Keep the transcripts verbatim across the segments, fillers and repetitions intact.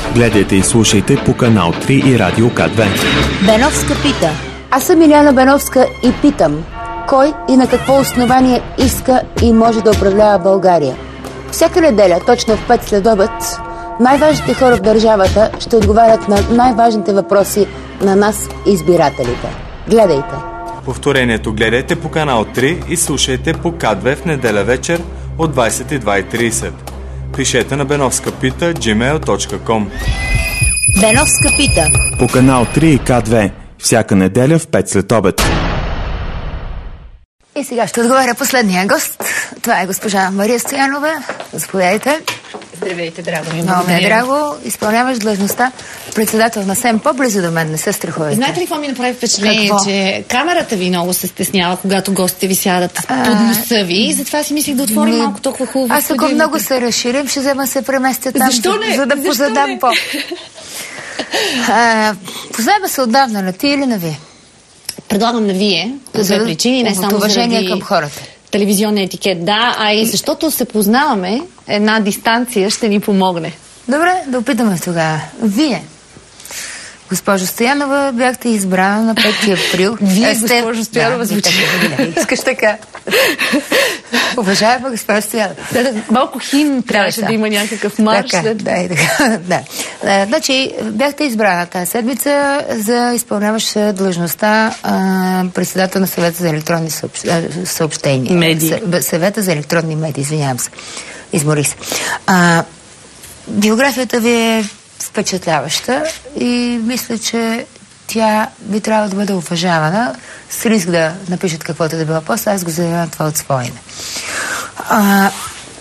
Гледайте и слушайте по канал три и Радио К две. Беновска пита. Аз съм Илияна Беновска и питам, кой и на какво основание иска и може да управлява България? Всяка неделя, точно в пет следобед, най-важните хора в държавата ще отговарят на най-важните въпроси на нас, избирателите. Гледайте! Повторението гледайте по канал три и слушайте по К две в неделя вечер от двадесет и две и тридесет. Пишете на беновска пита джи мейл точка ком. Беновска пита. По канал три и К две. Всяка неделя в пет след обед. И сега ще отговаря последния гост. Това е госпожа Мария Стоянова. Заповядайте. Здравейте, драго ми. Много ме е драго. Изпълняваш длъжността председател на СЕМ. По-близо до мен, не се страхувайте. Знаете ли какво ми направи впечатление? Какво? Че камерата ви много се стеснява, когато гостите ви сядат а... под носа ви. Затова си мислих да отворим не... малко толкова хубаво. Аз ако много се разширим, ще взема се преместя там. Защо не? За да Защо позадам не? по... а, познаваме се отдавна, на ти или на вие? Предлагам на вие, по две причини, не само уважение заради към хората. Телевизионния етикет, да, а и защото се познаваме, една дистанция ще ни помогне. Добре, да опитаме тогава. Вие, госпожо Стоянова, бяхте избрана на пети април. Вие, е, сте... госпожо Стоянова, да, звучи. Искаш така. Уважаема госпожо Стоянова. Да, малко химн трябваше да, да има някакъв марш. Така, да, и така, да. А, значи, бяхте избрана тази седмица за изпълняваща длъжността а, председател на съвета за електронни съобщ... съобщения. Медии. Съвета за електронни медии, извинявам се. Измори се. А, биографията ви е впечатляваща и мисля, че тя би трябвало да бъде уважавана с риск да напишат каквото да било после. Аз го заявявам това от свое име. А,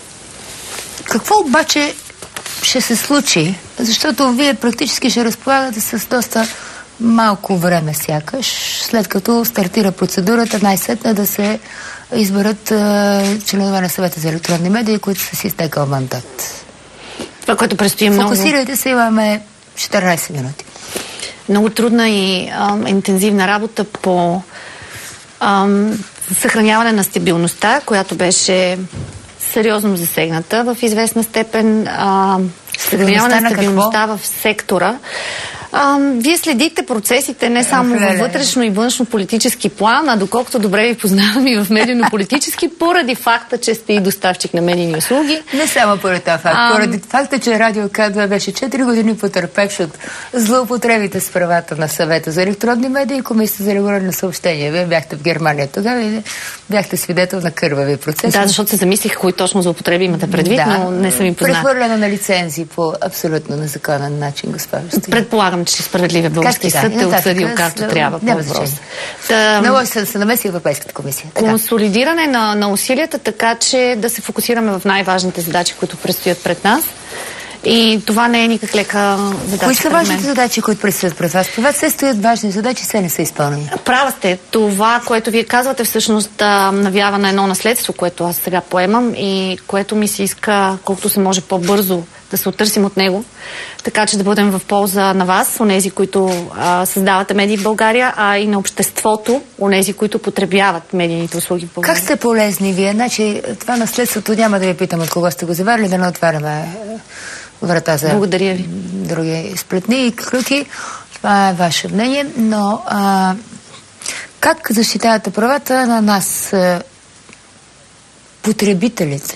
какво обаче ще се случи? Защото вие практически ще разполагате с доста малко време сякаш, след като стартира процедурата най-сетне да се изберат а, членове на съвета за електронни медии, които са си изтекал мандат. Това, което предстои много... Фокусирайте се, имаме четиринадесет минути. Много трудна и а, интензивна работа по а, съхраняване на стабилността, която беше сериозно засегната в известна степен. А, съхраняване на стабилността в сектора. А, вие следите процесите не само във вътрешно и външно политически план, а доколкото добре ви познавам и в медийно-политически, поради факта, че сте и доставчик на медийни услуги. Не само поради това факт. А... Поради факта, че Радио К две беше четири години потърпевш от злоупотребите с правата на съвета за електронни медии и комисията за регулиране на съобщения. Вие бяхте в Германия тогава и бяхте свидетел на кървави процес. Да, защото се замислих кои точно злоупотреби имате предвид, да, но не съм им познат. Прехвърляне на лицензии по абсолютно незаконен начин, госпожо Стоянова. Предполагам, че справедливия български съд е отсъдил както трябва по въпроса. Много се, се намеси Европейската комисия. Така. Консолидиране на, на усилията, така че да се фокусираме в най-важните задачи, които предстоят пред нас. И това не е никак лека задача. Кои са важните задачи, които предстоят пред вас? Това се стоят важни задачи, все не са изпълнени. Права сте. Това, което вие казвате, всъщност навява на едно наследство, което аз сега поемам и което ми се иска колкото се може по-бързо да се оттърсим от него, така че да бъдем в полза на вас, онези, които а, създавате медии в България, а и на обществото, онези, които потребяват медийните услуги в България. Как сте полезни вие? Значи, това наследството няма да ви питам от кого сте го заварили, да не отваряме врата за Благодаря ви. Други сплетни и клюки. Това е ваше мнение, но а, как защитавате правата на нас, а, потребителите?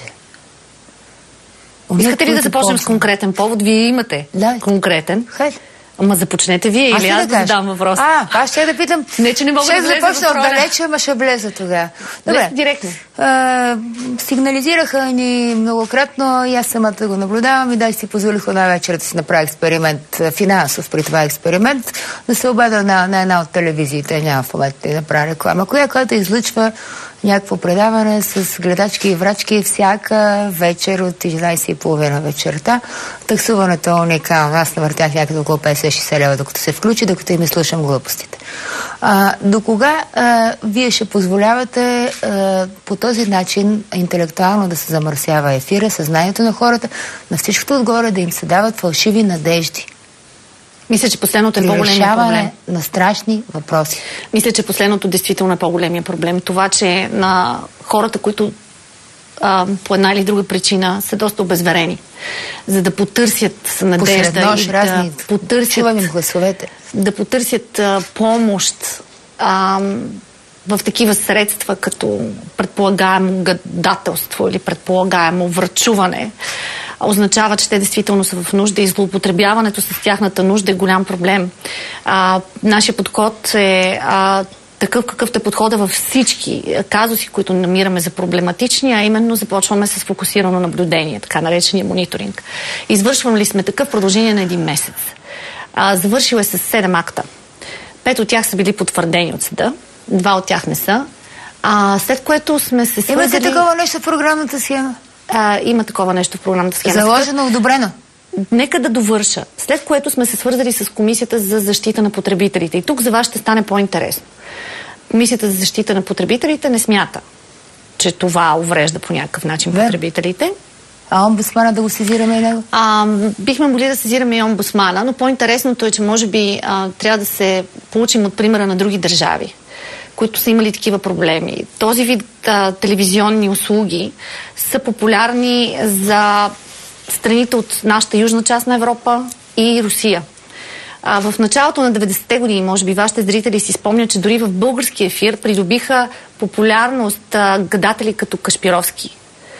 Искате ли да започнем с конкретен повод? Вие имате да. конкретен. Хайде. Ама започнете вие или аз да задам въпрос. А, аз ще да питам. Не, че не мога ще да влеза започна в роля. отдалече, ама ще влеза тогава. Добре. Директно. А, сигнализираха ни многократно и аз самата го наблюдавам и да си позволих една вечер да си направя експеримент, финансов при това експеримент, да се обада на, на една от телевизиите, няма в момента да направя реклама, коя, която излъчва някакво предаване с гледачки и врачки всяка вечер от единадесет и половина вечерта. Таксуването е уникално. Аз навъртях някъде около петдесет шейсет лева, докато се включи, докато им слушам глупостите. А, до кога а, вие ще позволявате а, по този начин интелектуално да се замърсява ефира, съзнанието на хората, на всичкото отгоре да им се дават фалшиви надежди? Мисля, че последното е по-големия проблем. На страшни въпроси. Мисля, че последното действително е по-големия проблем. Това, че на хората, които а, по една или друга причина са доста обезверени. За да потърсят надежда нощ, и да разни... потърсят, гласовете. да потърсят а, помощ а, в такива средства, като предполагаемо гадателство или предполагаемо врачуване, означава, че те действително са в нужда и злоупотребяването с тяхната нужда е голям проблем. А, нашия подход е а, такъв, какъвто е подхода във всички казуси, които намираме за проблематични, а именно започваме с фокусирано наблюдение, така наречения мониторинг. Извършвам ли сме такъв продължение на един месец? А, завършил е с седем акта. Пет от тях са били потвърдени от съда, два от тях не са. А, след което сме се свързали... Имате такова нещо в програмната схема? А, има такова нещо в програмната схема. Заложено, одобрено? Нека да довърша. След което сме се свързали с Комисията за защита на потребителите. И тук за вас ще стане по-интересно. Комисията за защита на потребителите не смята, че това уврежда по някакъв начин Вер. потребителите. А омбудсмана да го сезираме и него? А, бихме могли да сезираме и омбудсмана, но по-интересното е, че може би а, трябва да се получим от примера на други държави, които са имали такива проблеми. Този вид а, телевизионни услуги са популярни за страните от нашата южна част на Европа и Русия. А, в началото на деветдесетте години, може би вашите зрители си спомнят, че дори в български ефир придобиха популярност а, гадатели като Кашпировски.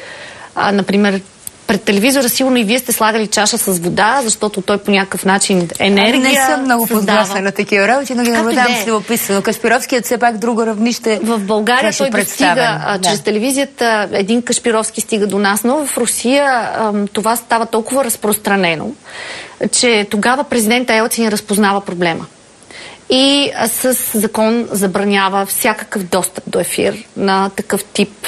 А, например, пред телевизора сигурно и вие сте слагали чаша с вода, защото той по някакъв начин енергия Не съм много подгласна на такива работи, но ги наблюдавам с любопитство. Кашпировският все пак друго равнище. В България той достига, да. чрез телевизията един Кашпировски стига до нас, но в Русия това става толкова разпространено, че тогава президента Елцин разпознава проблема. И с закон забранява всякакъв достъп до ефир на такъв тип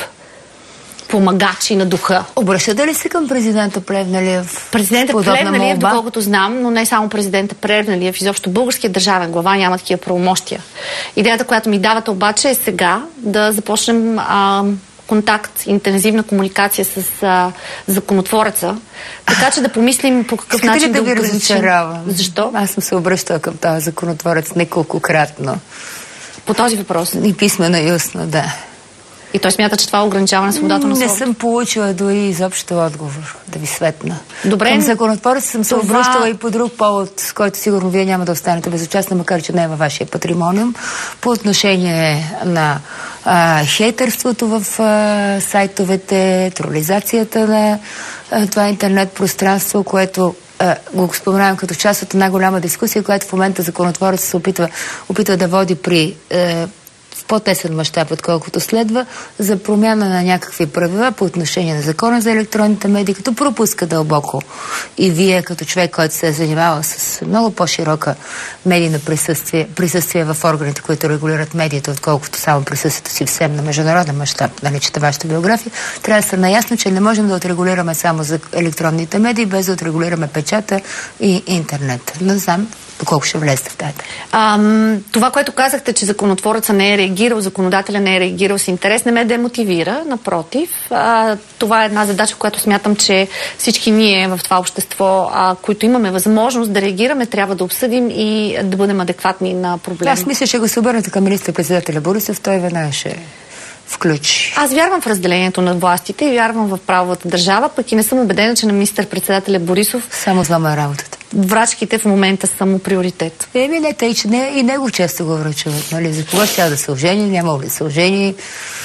помагачи на духа. Обръщате ли се към президента Плевнелиев? Президента Плевнелиев, доколкото знам, но не само президента Плевнелиев, изобщо българският държавен глава няма такива правомощия. Идеята, която ми давате обаче е сега да започнем а, контакт, интензивна комуникация с а, законотвореца, така че да помислим по какъв начин да, да ви разочарявам. Защо? Аз съм се обръщала към този законотворец неколкократно. По този въпрос? И писмено, и устно, да. И той смята, че това е ограничаване на свободата на словото? словото? Не съм получила дори изобщо отговор, да ви светна. Добре. Към законотворец съм се това... обръщала и по друг повод, с който сигурно вие няма да останете безучастни, макар че не е във вашия патримониум, по отношение на а, хейтърството в а, сайтовете, тролизацията на а, това интернет пространство, което а, го споменавам като част от една голяма дискусия, която в момента законотворец се опитва, опитва да води при а, в по-тесен мащаб, отколкото следва, за промяна на някакви правила по отношение на закона за електронните медии, като пропуска дълбоко. И вие, като човек, който се е занимавал с много по-широка медийна присъствие, присъствие в органите, които регулират медиите, отколкото само присъствието си всем на международен мащаб, нали, чета вашата биография, трябва да са наясно, че не можем да отрегулираме само за електронните медии, без да отрегулираме печата и интернет. Не знам доколко ще влезете в тази. Това, което казахте, че законотвореца не е реагирал, законодателя не е реагирал с интерес, не ме демотивира, напротив. А, това е една задача, която смятам, че всички ние в това общество, а, които имаме възможност да реагираме, трябва да обсъдим и да бъдем адекватни на проблема. Аз мисля, че го се обърнете към министър-председателя Борисов, той веднага ще включи. Аз вярвам в разделението на властите и вярвам в правовата държава, пък и не съм убедена, че на министър-председателя Борисов само злама работата. Врачките в момента са му приоритет. Еми не, тъй, че не, и него често го врачуват. Нали? За кога ще да се ожени, няма ли се ожени.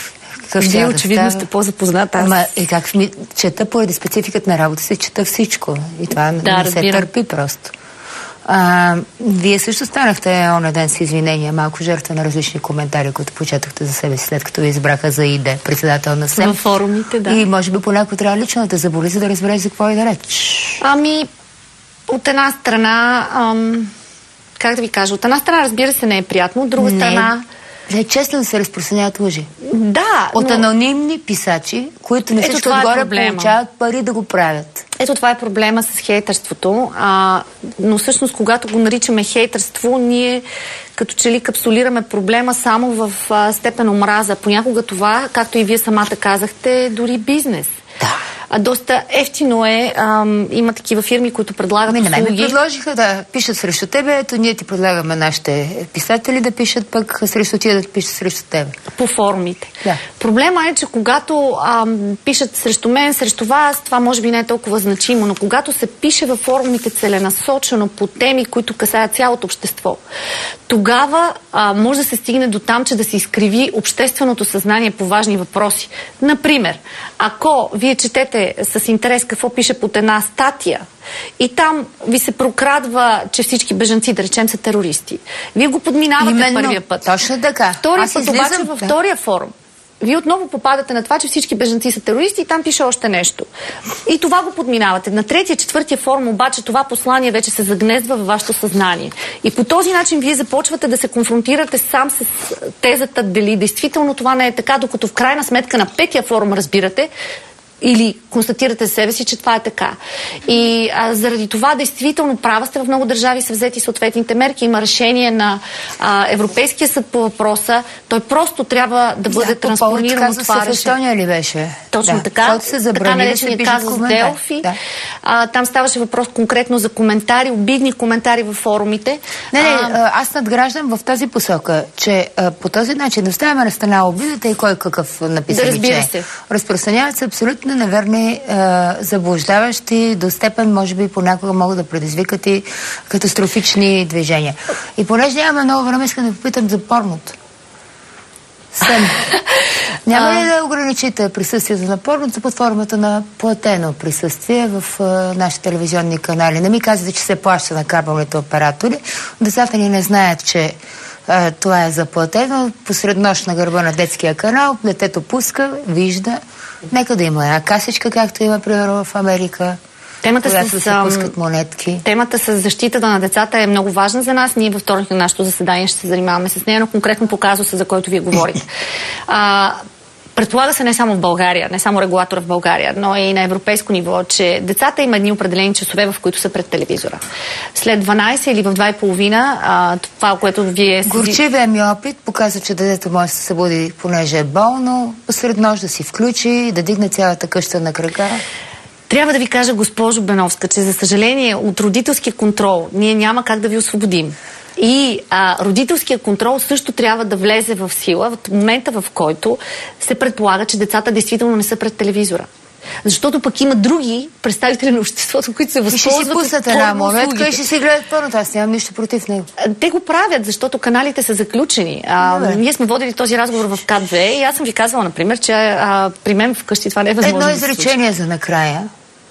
Вие очевидно да сте по-запозната. Аз... Ама и как ми чета поради спецификата на работа си, чета всичко. И това да, не се търпи просто. А, вие също станахте оня ден с извинения, малко жертва на различни коментари, които почетохте за себе си, след като ви избраха за ИД, председател на СЕМ. В форумите, да. И може би понякога трябва лично да те заболи, за да разбереш за какво и да реч. Ами, от една страна, ам, как да ви кажа, от една страна, разбира се, не е приятно, от друга не. страна... Не е честно да се разпространяват лъжи. Да, От но... анонимни писачи, които не всичко отгоре е получават пари да го правят. Ето това е проблема с хейтърството, а, но всъщност когато го наричаме хейтърство, ние като че ли капсулираме проблема само в а, степен омраза. Понякога това, както и вие самата казахте, е дори бизнес. Да. А, доста ефтино е. А, има такива фирми, които предлагат ами, услуги. Ами, ме предложиха да пишат срещу тебе, ето ние ти предлагаме нашите писатели да пишат пък срещу тия да пишат срещу тебе. По форумите. Да. Проблема е, че когато а, пишат срещу мен, срещу вас, това може би не е толкова значимо, но когато се пише във форумите целенасочено по теми, които касаят цялото общество, тогава а, може да се стигне до там, че да се изкриви общественото съзнание по важни въпроси. Например, ако вие четете с интерес какво пише под една статия и там ви се прокрадва, че всички бежанци, да речем, са терористи, вие го подминавате Именно, първия път. Точно така. Втория Аз път излизам, обаче във да. втория форум вие отново попадате на това, че всички бежанци са терористи и там пише още нещо. И това го подминавате. На третия, четвъртия форум обаче това послание вече се загнездва във вашето съзнание. И по този начин вие започвате да се конфронтирате сам с тезата дали действително това не е така, докато в крайна сметка на петия форум разбирате или констатирате себе си, че това е така. И а, заради това, действително, права сте, в много държави са взети съответните мерки. Има решение на а, Европейския съд по въпроса. Той просто трябва да бъде да, транспониран от това решение. В Естония ли беше? Точно да. така. Се забрани, така наречения да казус Делфи. Да. А, там ставаше въпрос конкретно за коментари, обидни коментари във форумите. Не, не, а, аз надграждам в тази посока, че а, по този начин да оставяме на страна обидата и кой какъв написали, да, разбира че се. разпространяват се абсолютно неверни, а, заблуждаващи до степен, може би понякога могат да предизвикат и катастрофични движения. И понеже нямаме много време, искам да попитам за порното. Сън. Няма ли да ограничите присъствието на порното под формата на платено присъствие в а, нашите телевизионни канали? Не ми казвате, че се плаща на кабелните оператори. Децата ни не знаят, че а, това е заплатено. Посред нощ на гърба на детския канал детето пуска, вижда. Нека да има една касичка, както има, примерно, в Америка. Темата когато с, се пускат монетки. Темата с защитата на децата е много важна за нас. Ние във вторник на нашето заседание ще се занимаваме с нея, но конкретно по казуса, за който вие говорите. А, предполага се не само в България, не само регулатора в България, но и на европейско ниво, че децата има едни определени часове, в които са пред телевизора. След дванайсет или в два и половина, а, това, което вие... Горчивия ми опит показва, че детето може да се събуди, понеже е болно, посред нощ да си включи, да дигне цялата къща на крака. Трябва да ви кажа, госпожо Беновска, че за съжаление от родителския контрол ние няма как да ви освободим. И а, родителския контрол също трябва да влезе в сила в момента, в който се предполага, че децата действително не са пред телевизора. Защото пък има други представители на обществото, които се възползват. И ще си пуснат една монетка и ще си гледат порното. Аз нямам нищо против него. Те го правят, защото каналите са заключени. А, ние сме водили този разговор в К две и аз съм ви казвала, например, че а, при мен вкъщи това не е възможно. Едно изречение за накрая.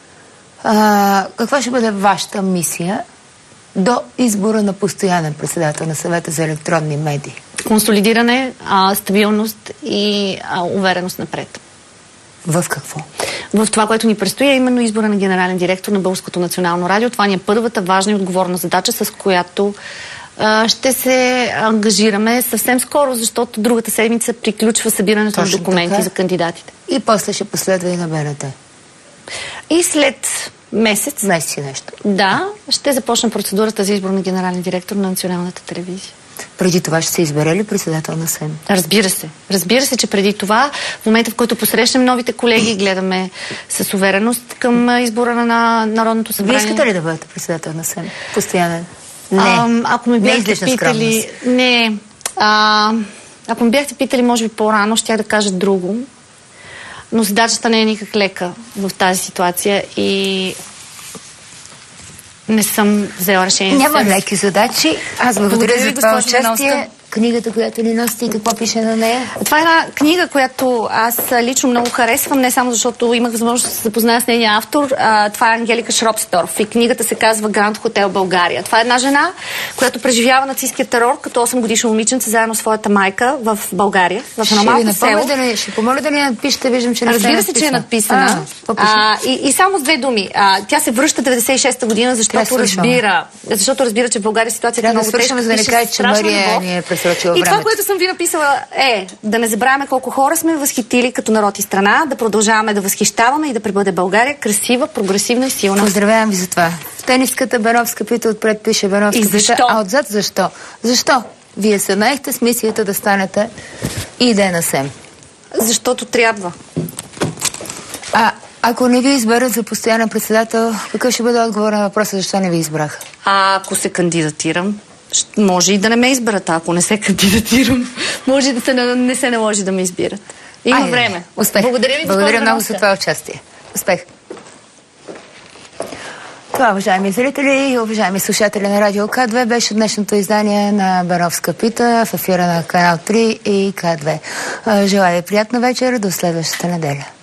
А, каква ще бъде вашата мисия до избора на постоянен председател на Съвета за електронни медии? Консолидиране, а, стабилност и а, увереност напред. В какво? В това, което ни предстои, е именно избора на генерален директор на Българското национално радио. Това ни е първата важна и отговорна задача, с която а, ще се ангажираме съвсем скоро, защото другата седмица приключва събирането на документи така за кандидатите. И после ще последва и на Б Н Т. И след месец, месец и нещо. Да, ще започне процедурата за избор на генерален директор на националната телевизия. Преди това ще се избере ли председател на СЕМ? Разбира се. Разбира се, че преди това, в момента, в който посрещнем новите колеги, гледаме с увереност към избора на Народното събрание. Вие искате ли да бъдете председател на СЕМ? Постоянен? Не. А, ако ме бяхте не питали... Не. А, ако ме бяхте питали, може би по-рано, щях да кажа друго. Но задачата не е никак лека в тази ситуация и не съм взела решение. Няма леки задачи. Аз благодаря за това участие. Книгата, която ни носите и какво пише на нея? Това е една книга, която аз лично много харесвам, не само защото имах възможност да се запозная с нейния автор. А, това е Ангелика Шропсторф и книгата се казва Гранд Хотел България. Това е една жена, която преживява нацистския терор като осем годишно момиченце заедно с своята майка в България, в едно малко село. Да ли, ще помоля да ни надпишете, виждам, че не Разбира се, че е надписана. А, а, и, и само с две думи. А, тя се връща деветдесет и шеста година, защото разбира, защото разбира, че в България ситуацията е много тежка. Да не кажа, че Мария ни е пресрочила времето. И това, което съм ви написала е да не забравяме колко хора сме възхитили като народ и страна, да продължаваме да възхищаваме и да пребъде България красива, прогресивна и силна. Поздравявам ви за това. В тениската Беновска пита, отпред пише Беновска. И защо? Пита, а отзад защо? Защо? Вие се наехте с мисията да станете и да на СЕМ. Защото трябва. А Ако не ви изберат за постоянен председател, какъв ще бъде отговор на въпроса, защо не ви избрах? А ако се кандидатирам, може и да не ме изберат. А ако не се кандидатирам, може да се, не се наложи да ме избират. Има Айде, време. Успех. Благодаря ви, Благодаря много за това участие. Успех. Това, уважаеми зрители и уважаеми слушатели на Радио К две, беше днешното издание на Беновска пита в ефира на Канал три и К две. Желая ви приятна вечер, до следващата неделя.